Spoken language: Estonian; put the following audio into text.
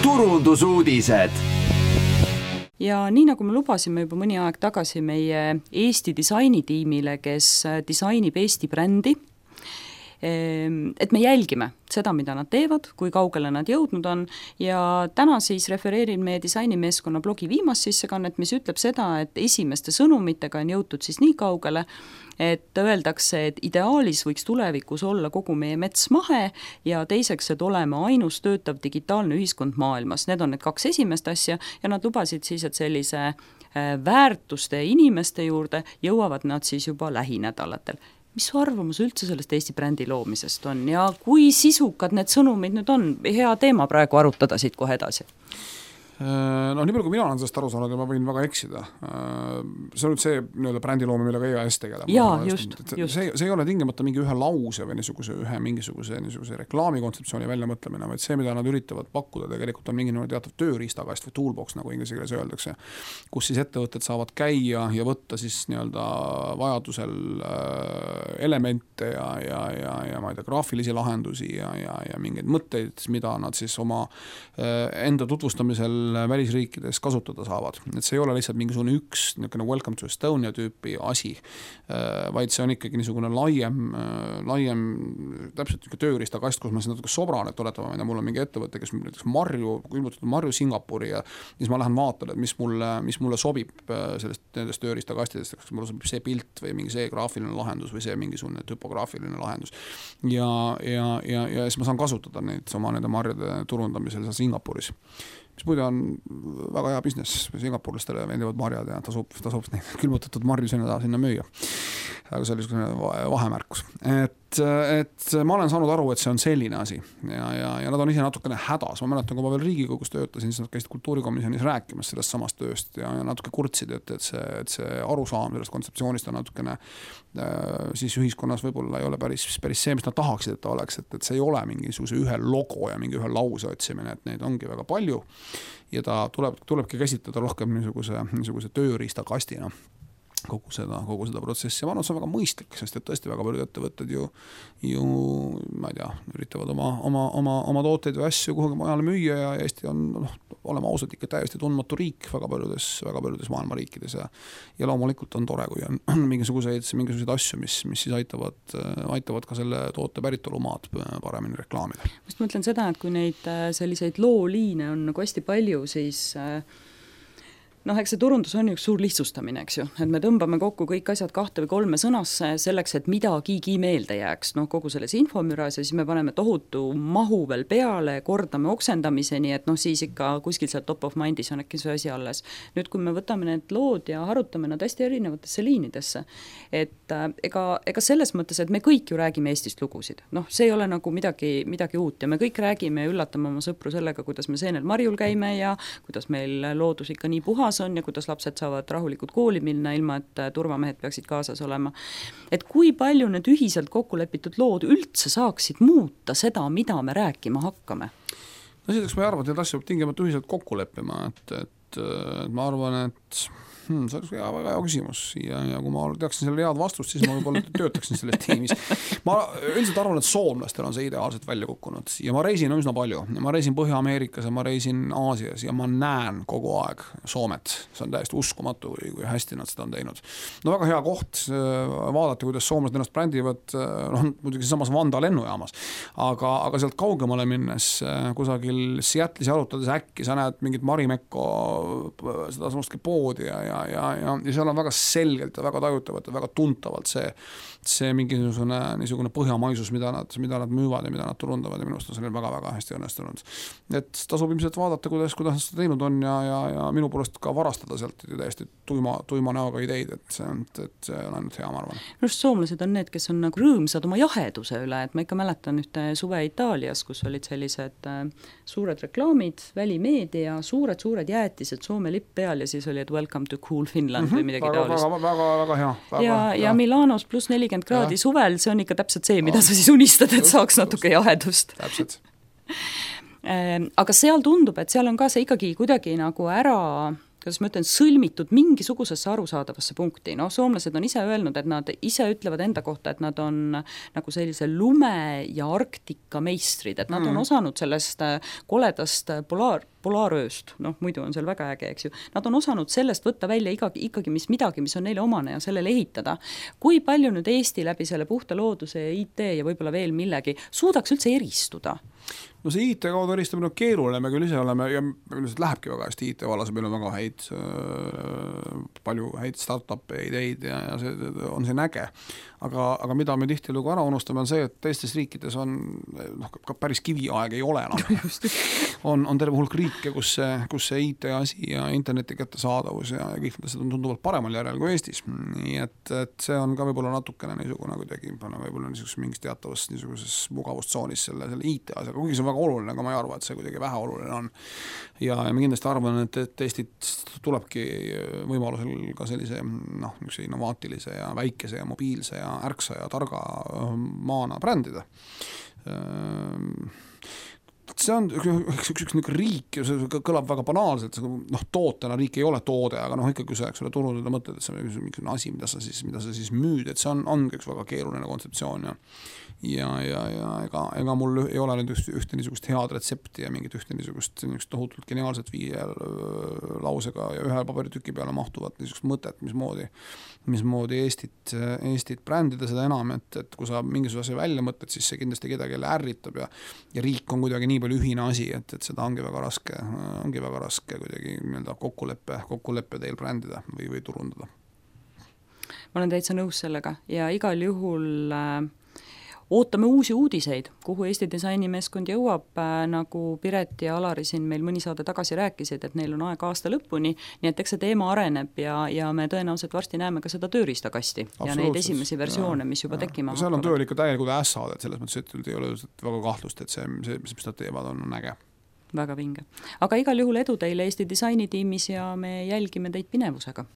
turundusuudised. Ja nii nagu me lubasime juba mõni aeg tagasi meie Eesti disainitiimile, kes disainib Eesti brändi, et me jälgime seda, mida nad teevad, kui kaugele nad jõudnud on ja täna siis refereerin meie disainimeeskonna blogi viimast sissekannet, mis ütleb seda, et esimeste sõnumitega on jõutud siis nii kaugele, et öeldakse, et ideaalis võiks tulevikus olla kogu meie mets mahe ja teiseks, et oleme ainus töötav digitaalne ühiskond maailmas. Need on need kaks esimest asja ja nad lubasid siis, et sellise väärtuste inimeste juurde jõuavad nad siis juba lähinädalatel. Mis su arvamus üldse sellest Eesti brändi loomisest on ja kui sisukad need sõnumid nüüd on? Hea teema praegu arutada siit kohe edasi. No nii palju, kui mina olen sellest aru saanud ja ma võin väga eksida. See on nüüd see brändi loome, millega EAS tegeleb. Jaa, just. See ei ole tingimata mingi ühe lause või mingisuguse reklaamikontseptsiooni väljamõtlemine, vaid see, mida nad üritavad pakkuda, tegelikult on mingi teatav tööriistakast või toolbox, nagu inglise keeles öeldakse, kus siis ettevõtted saavad käia ja võtta siis vajadusel elemente ja ma ei tea, graafilisi lahendusi ja mingeid mõtteid, mida nad siis oma enda tutvustamisel välisriikides kasutada saavad. Et see ei ole lihtsalt mingisugune üks Welcome to Estonia tüüpi asi, vaid see on ikkagi niisugune laiem täpselt tööriistakast, kus ma siis natuke sobran, et oletama, mul on mingi ettevõte, kes näiteks marju Singapuri ja siis ma lähen vaatan, et mis mulle sobib nendest tööriistakastidest, kas mulle sobib see pilt või mingi see graafiline lahendus või see mingisugune typograafiline lahendus. Ja siis ma saan kasutada neid oma nende marjade turundamisel Singapuris. Mis muide on väga hea business, singapurlastele vendivad marjad ja tasub neid külmutatud marju sinna müüa. Aga see oli vahemärkus. Et ma olen saanud aru, et see on selline asi ja nad on ise natukene hädas. Ma mäletan, kui ma veel Riigikogus töötasin, siis nad käisid kultuurikomisjonis rääkimas sellest samast tööst ja natuke kurtsid, et see arusaam sellest kontseptsioonist on natukene siis ühiskonnas võib-olla ei ole päris see, mis nad tahaksid, et ta oleks, et see ei ole mingisuguse ühe logo ja mingi ühe lause otsimine, et neid ongi väga palju ja ta tulebki käsitleda rohkem niisuguse tööriistakastina kogu seda protsessi. Ma arvan, et see on väga mõistlik, sest et tõesti väga paljud ettevõtted ju ma ei tea, üritavad oma tooteid või asju kuhugi mujale müüa ja Eesti on, oleme ausalt ikka täiesti tundmatu riik väga paljudes maailma riikides ja loomulikult on tore, kui on mingisuguseid asju, mis siis aitavad ka selle toote päritolumaad paremini reklaamida. Ma just mõtlen seda, et kui neid selliseid looliine on nagu hästi palju, siis eks see turundus on üks suur lihtsustamine, eks ju, et me tõmbame kokku kõik asjad 2 või 3 sõnasse selleks, et midagigi meelde jääks, kogu selles infomüras ja siis me paneme tohutu mahu veel peale, kordame oksendamiseni, et siis ikka kuskil seal top of mindis on äkki see asi alles. Nüüd, kui me võtame need lood ja harutame nad hästi erinevatesse liinidesse, et ega selles mõttes, et me kõik ju räägime Eestist lugusid, see ei ole nagu midagi uut ja me kõik räägime ja üllatame oma sõpru sellega, kuidas me seenel marjul käime ja kuidas meil loodus ikka nii puhas on ja kuidas lapsed saavad rahulikult kooli minna, ilma et turvamehed peaksid kaasas olema. Et kui palju need ühiselt kokkulepitud lood üldse saaksid muuta seda, mida me rääkima hakkame? No selleks ma ei arva, et need asju tingimata ühiselt kokku leppima, et ma arvan, et see on väga hea küsimus ja kui ma teaksin selle head vastust, siis ma võib-olla töötaksin selles tiimis. Ma üldiselt arvan, et soomlastel on see ideaalselt välja kukkunud ja ma reisin üsna palju. Ma reisin Põhja-Ameerikas ja ma reisin Aasias ja ma näen kogu aeg Soomet. See on täiesti uskumatu, kui hästi nad seda on teinud. No väga hea koht vaadata, kuidas soomlased ennast brändivad, muidugi samas Vanda lennujaamas, aga sealt kaugemale minnes kusagil Seattle'is arutades äkki sa näed mingit Marimekko seda samastki poodi ja seal on väga selgelt ja väga tajutavalt ja väga tuntavalt see niisugune põhjamaisus, mida nad müüvad ja mida nad turundavad ja minu arust on selline väga-väga hästi õnnestunud. Et tasub ilmselt vaadata, kuidas nad seda teinud on ja minu poolest ka varastada sealt täiesti tuima näoga ideid, et see on ainult hea, ma arvan. Just soomlased on need, kes on nagu rõõmsad oma jaheduse üle, et ma ikka mäletan ühte suve Itaalias, kus olid sellised suured reklaamid, välimeedia, suured jäätised, Soome lipp peal ja siis oli, et welcome to cool Finland või midagi taolist. Väga hea. Ja Milanos pluss 40 kraadi suvel, see on ikka täpselt see, mida sa siis unistad, et saaks natuke jahedust. Täpselt. Aga seal tundub, et seal on ka see ikkagi kuidagi nagu ära kuidas ma ütlen, sõlmitud mingisugusesse arusaadavasse punkti. No soomlased on ise öelnud, et nad ise ütlevad enda kohta, et nad on nagu sellise lume- ja arktika meistrid, et nad on osanud sellest koledast polaarööst, noh muidu on seal väga äge, eks ju, nad on osanud sellest võtta välja ikkagi midagi, mis on neile omane ja sellele ehitada. Kui palju nüüd Eesti läbi selle puhta looduse ja IT ja võib-olla veel millegi suudaks üldse eristuda? No see IT kaudu eristamine on keeruline, me küll ise oleme ja üldiselt lähebki väga hästi IT vallas, meil on väga palju häid startup'e ideid ja see on siin äge. Aga mida me tihtilugu ära unustame on see, et teistes riikides on ka päris kiviaeg ei ole enam. on terve hulk riike, kus see IT asi ja interneti kättesaadavus ja kõik need on tunduvalt paremal järel kui Eestis. Nii et see on ka võib-olla natukene niisugune kuidagi võib-olla mingis teatavas niisuguses mugavustsoonis selle IT asjaga, kuigi see on väga oluline, aga ma ei arva, et see kuidagi vähe oluline on. Ja me kindlasti arvan, et Eestit tulebki võimalusel ka sellise innovaatilise ja väikese ja mobiilse ja ärksa ja targa maana brändida. See on üks riik, see kõlab väga banaalselt, tootena riik ei ole toode, aga ikkagi kui sa turundada mõtled, et see on mingi asi, mida sa siis müüd, et see on üks väga keeruline kontseptsioon ja ega mul ei ole nüüd ühte niisugust head retsepti ja mingit ühte niisugust tohutult geniaalset 5 lausega ja 1 paberitüki peale mahtuvat niisugust mõtet, mismoodi Eestit brändida, seda enam, et kui sa mingisuguse asja välja mõtled, siis see kindlasti kedagi ärritab ja riik on kuidagi nii palju ühine asi, et seda ongi väga raske kuidagi kokkuleppe teel brändida või turundada. Ma olen täitsa nõus sellega ja igal juhul ootame uusi uudiseid, kuhu Eesti disainimeeskond jõuab, nagu Piret ja Alari siin meil mõni saade tagasi rääkisid, et neil on aeg aasta lõpuni, nii et eks see teema areneb ja me tõenäoliselt varsti näeme ka seda tööriistakasti ja neid esimesi versioone, mis juba tekkima hakkavad. Seal on tööl ikka täielikult ässad, et selles mõttes, et ei ole väga kahtlust, et see, mis nad teevad, on äge. Väga vinge. Aga igal juhul edu teile Eesti disainitiimis ja me jälgime teid pinevusega.